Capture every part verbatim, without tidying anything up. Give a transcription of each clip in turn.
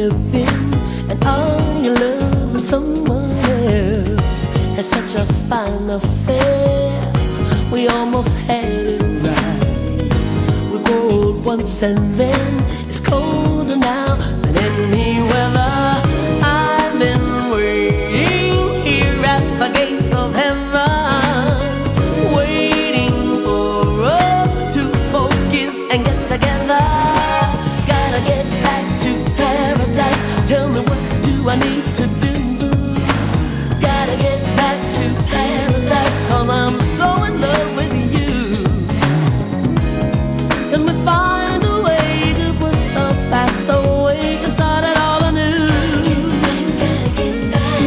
have been, and all your love with someone else has such a fine affair. We almost had it right. We cold once and then it's colder now than any weather. I've been waiting here at the gates of heaven, waiting for us to forgive and get together. Gotta get back to paradise. Tell me, what do I need to do? Gotta get back to paradise, 'cause I'm so in love with you. Can we find a way to put the past away and start it all anew? Gotta get back,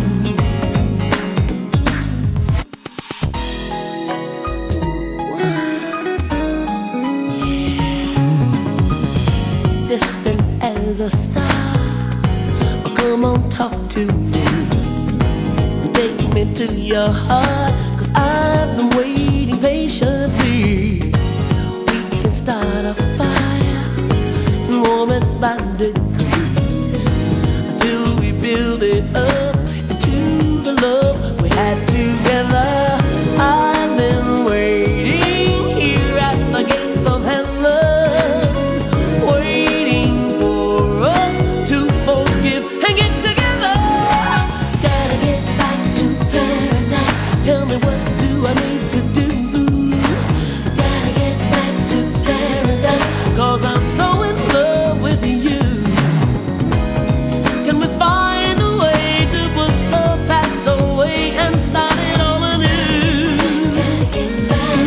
yeah. Distant as a star, oh, come on, talk to me. Take me to your heart, 'cause I've been waiting patiently. We can start a fire and warm it by degrees until we build it up into the love we had together. I've been waiting here at the gates of heaven, waiting for us to forgive and get together. Gotta get back to paradise. Tell me, what do I need to do? Gotta get back to paradise, 'cause I'm so in love with you. Can we find a way to put the past away and start it all anew? Gotta get back.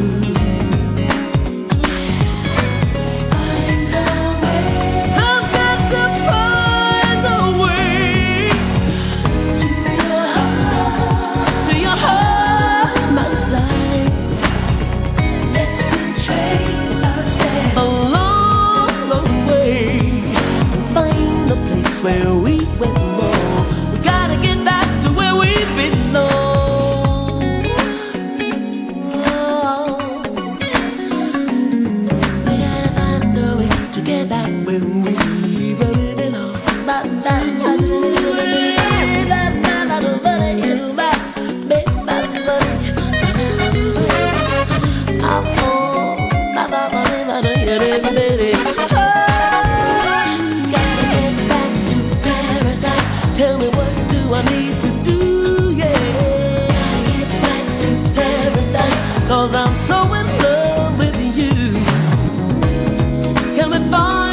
Find a way. I've got to find a way to your heart, to your heart, my darling. Let's retrace our steps along the way and find a place where we went wrong. We gotta get back to where we belong. Oh, we gotta find a way to get back where we, where we belong. Ba, da, da, da, tell me, what do I need to do? Yeah, gotta get back to paradise, 'cause I'm so in love with you. Can we find